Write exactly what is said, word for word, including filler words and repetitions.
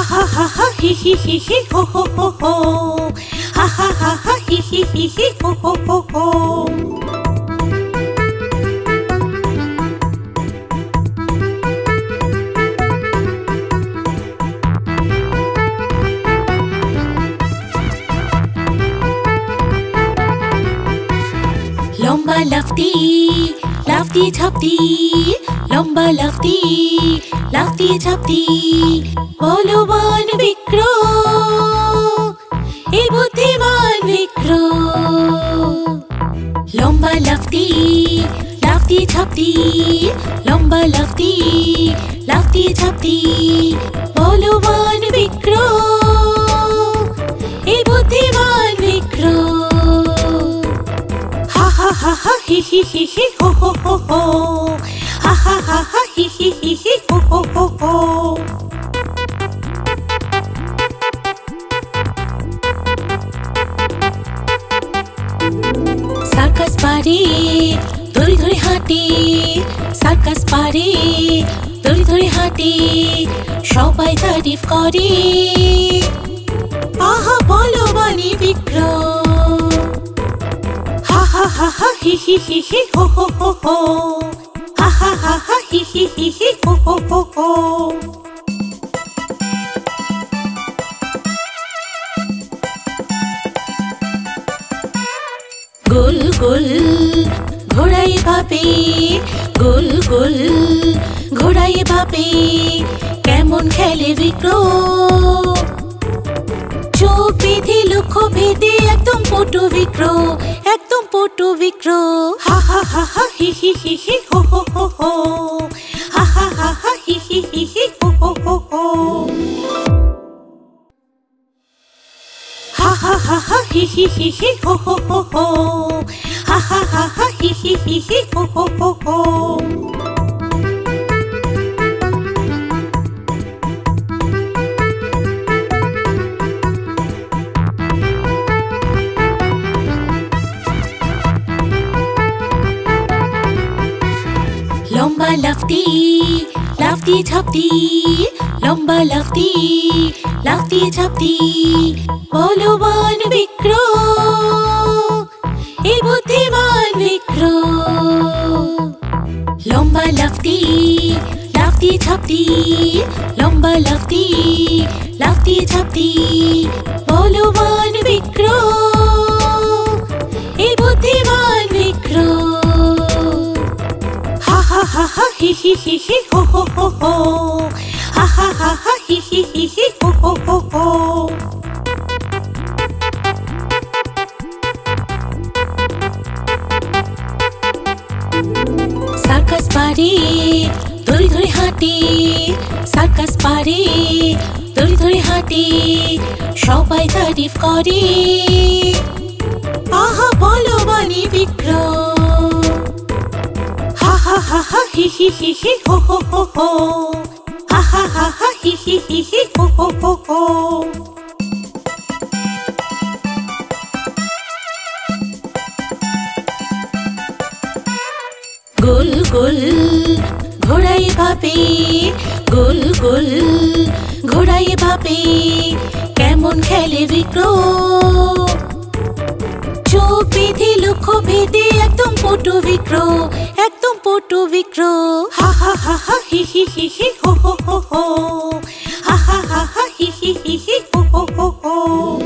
ha ha ha hi hi hi hi ho ho ho ho. Ha ha ha ha hi hi hi hi ho ho ho ho. লম্বা লাফতি লাফতি ঝাপতি লম্বা লাফতি লাফতি ঝাপতি বলবান বিক্রম এই বুদ্ধিমান বিক্রম লম্বা লাফতি লাফতি ঝাপতি লম্বা লাফতি লাফতি ঝাপতি বলবান বিক্রম এই বুদ্ধিমান Bikram ha ha ha hi hi hi hi ho ho ho ho. Ha ha ha ha hi hi hi hi ho ho ho ho. Circus পারে ধরে ধরে হাঁটে সার্কাস পারে ধরে ধরে হাঁটে সবাই তারিফ করে আহা বলো বানি Vikram ha ha ha hi hi hi hi ho ho ho ho. Ha ha ha ha hi hi hi hi ho ho ho ho. গোল গোল ঘোড়ায় ভাবে গোল গোল ঘোড়ায় ভাবে কেমন খেলে বিক্রম চোখ বেঁধে লক্ষ্য ভেদে একদম পটু বিক্রম একদম পটু বিক্রম হা হা হা হা হি হি হি হি হো হো হো হো হা হা হা হা হি হি হি হি হো হো হো হো ha ha ha ha hi hi hi hi ho ho ho ho. Ha ha ha ha hi hi hi hi ho ho ho ho. লম্বা লাফতি লাফতি ঝাপতি লম্বা লাফতি লাফতি ঝাপতি বলবান বিক্রম এই বুদ্ধিমান বিক্রম লম্বা লাফতি লাফতি ঝাপতি লম্বা লাফতি লাফতি ঝাপতি বলবান বিক্রম এই বুদ্ধিমান Bikram ha ha ha hi hi hi hi ho ho ho ho. Ha ha ha ha hi hi hi hi ho ho ho ho. Circus পারে ধরে ধরে হাঁটে সার্কাস পারে ধরে ধরে হাঁটে সবাই তারিফ করে আহা বলো বানি Vikram ha ha ha ha hi hi hi hi ho ho ho ho. Ha ha ha ha hi hi hi hi ho ho ho ho. গোল গোল ঘোড়ায় ভাবে গোল গোল ঘোড়ায় ভাবে কেমন খেলে বিক্রম চোখ বেঁধে লক্ষ্য ভেদে একদম পটু বিক্রম একদম পটু বিক্রম হা হা হা হা হি হি হি হি হো হো হো হো হা হা হা হা হি হি হি হি হো হো হো হো